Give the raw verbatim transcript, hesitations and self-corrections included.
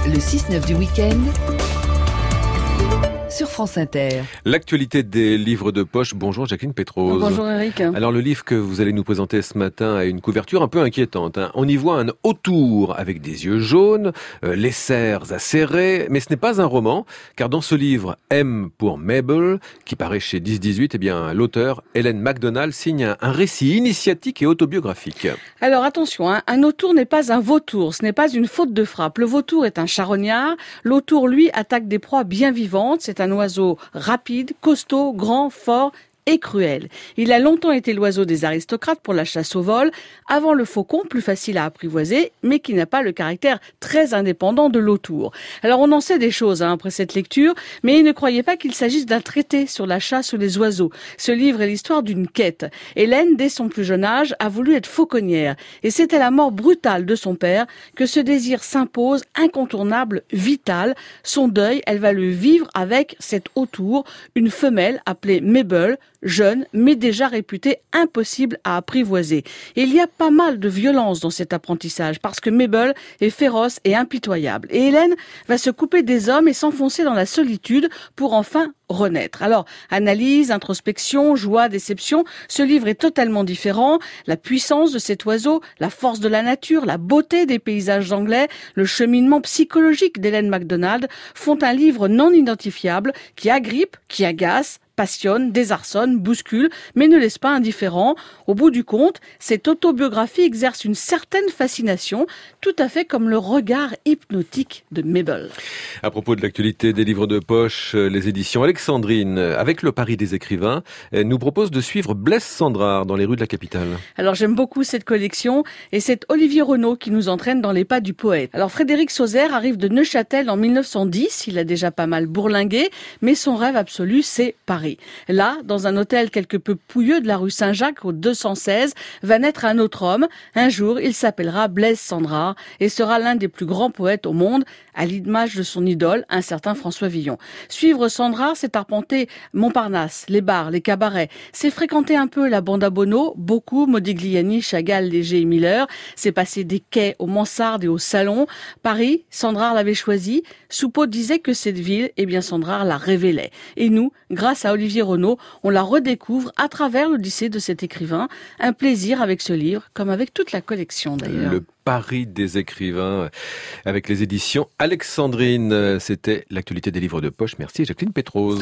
Le six neuf du week-end sur France Inter. L'actualité des livres de poche. Bonjour Jacqueline Pétrose. Bonjour Eric. Alors le livre que vous allez nous présenter ce matin a une couverture un peu inquiétante. Hein. On y voit un autour avec des yeux jaunes, euh, les serres acérées, mais ce n'est pas un roman, car dans ce livre M pour Mabel, qui paraît chez dix dix-huit, eh bien l'auteur Hélène Macdonald signe un, un récit initiatique et autobiographique. Alors attention, hein, un autour n'est pas un vautour, ce n'est pas une faute de frappe. Le vautour est un charognard, l'autour lui attaque des proies bien vivantes, c'est un oiseau rapide, costaud, grand, fort et cruel. Il a longtemps été l'oiseau des aristocrates pour la chasse au vol, avant le faucon, plus facile à apprivoiser, mais qui n'a pas le caractère très indépendant de l'autour. Alors on en sait des choses hein, après cette lecture, mais ne croyez pas qu'il s'agisse d'un traité sur la chasse ou les oiseaux. Ce livre est l'histoire d'une quête. Hélène, dès son plus jeune âge, a voulu être fauconnière, et c'est à la mort brutale de son père que ce désir s'impose, incontournable, vital. Son deuil, elle va le vivre avec cette autour, une femelle appelée Mabel, jeune, mais déjà réputée impossible à apprivoiser. Et il y a pas mal de violence dans cet apprentissage, parce que Mabel est féroce et impitoyable. Et Hélène va se couper des hommes et s'enfoncer dans la solitude pour enfin renaître. Alors, analyse, introspection, joie, déception, ce livre est totalement différent. La puissance de cet oiseau, la force de la nature, la beauté des paysages anglais, le cheminement psychologique d'Hélène Macdonald font un livre non identifiable qui agrippe, qui agace, passionne, désarçonne, bouscule, mais ne laisse pas indifférent. Au bout du compte, cette autobiographie exerce une certaine fascination, tout à fait comme le regard hypnotique de Mabel. À propos de l'actualité des livres de poche, les éditions Alexandrine, avec le Paris des écrivains, nous proposent de suivre Blaise Cendrars dans les rues de la capitale. Alors j'aime beaucoup cette collection et c'est Olivier Renaud qui nous entraîne dans les pas du poète. Alors Frédéric Sauzer arrive de Neuchâtel en mille neuf cent dix, il a déjà pas mal bourlingué, mais son rêve absolu c'est Paris. Là, dans un hôtel quelque peu pouilleux de la rue Saint-Jacques au deux cent seize, va naître un autre homme. Un jour, il s'appellera Blaise Cendrars et sera l'un des plus grands poètes au monde, à l'image de son idole, un certain François Villon. Suivre Cendrars, c'est arpenter Montparnasse, les bars, les cabarets. C'est fréquenter un peu la bande à Bono, beaucoup, Modigliani, Chagall, Léger et Miller. C'est passer des quais aux mansardes et aux salons. Paris, Cendrars l'avait choisi. Soupeau disait que cette ville, eh bien Cendrars la révélait. Et nous, grâce à Olivier Renaud, on la redécouvre à travers l'odyssée de cet écrivain. Un plaisir avec ce livre, comme avec toute la collection d'ailleurs. Le Paris des écrivains, avec les éditions Alexandrine. C'était l'actualité des livres de poche. Merci Jacqueline Pétrose.